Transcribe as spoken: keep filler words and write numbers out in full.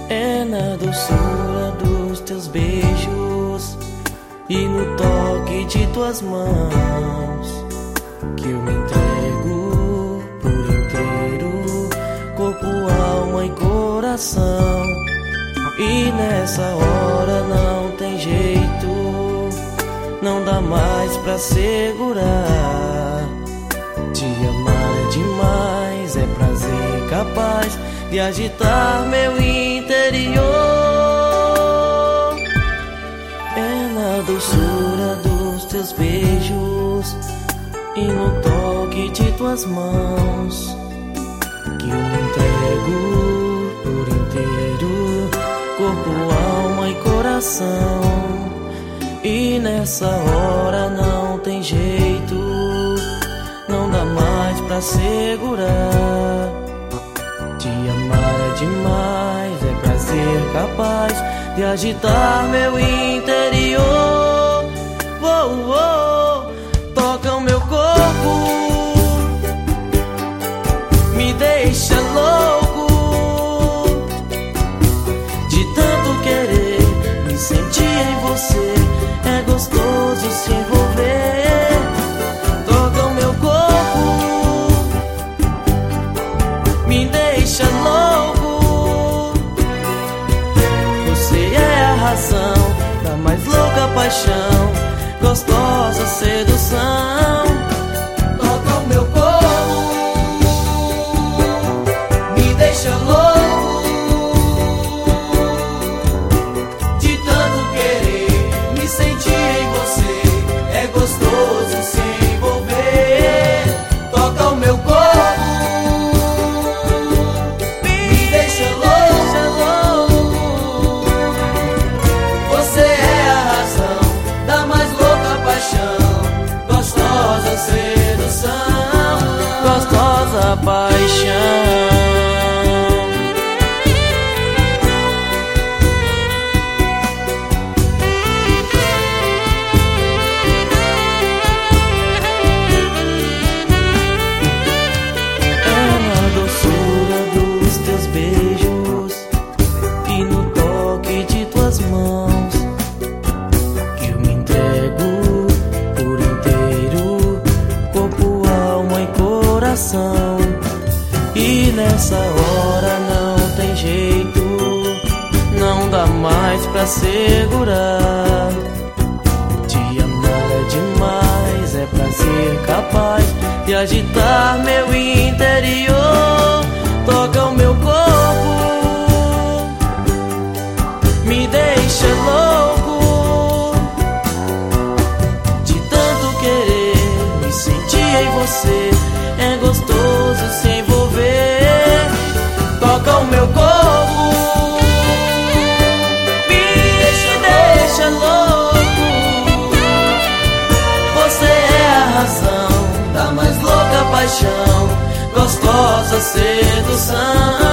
É na doçura dos teus beijos e no toque de tuas mãos que eu me entrego por inteiro, corpo, alma e coração. E nessa hora não tem jeito, não dá mais pra segurar. Te amar é demais, é prazer capaz de agitar meu interior. É na doçura dos teus beijos e no toque de tuas mãos que eu me entrego por inteiro, corpo, alma e coração. E nessa hora não tem jeito, não dá mais pra segurar. Te amar é demais, é prazer capaz de agitar meu interior. Oh, oh, toca o meu corpo, me deixa louco de tanto querer me sentir em você. É gostoso se envolver. Toca o meu corpo, me deixa louco. Você é a razão da mais louca paixão, gostosa sedução. Toca o meu corpo, me deixa louco de tanto querer me sentir em você. É gostoso se envolver. Toca o meu corpo, sedução, gostosa paixão. É na doçura dos teus beijos e no toque de tuas mãos que eu me entrego por inteiro, corpo, alma e coração. E nessa hora não tem jeito, não dá mais pra segurar. Te amar é demais, é prazer capaz de agitar meu interior. Toca o meu corpo, me deixa louco de tanto querer me sentir em você. É gostoso se envolver. Toca o meu corpo, me deixa louco. Você é a razão da mais louca paixão, gostosa sedução.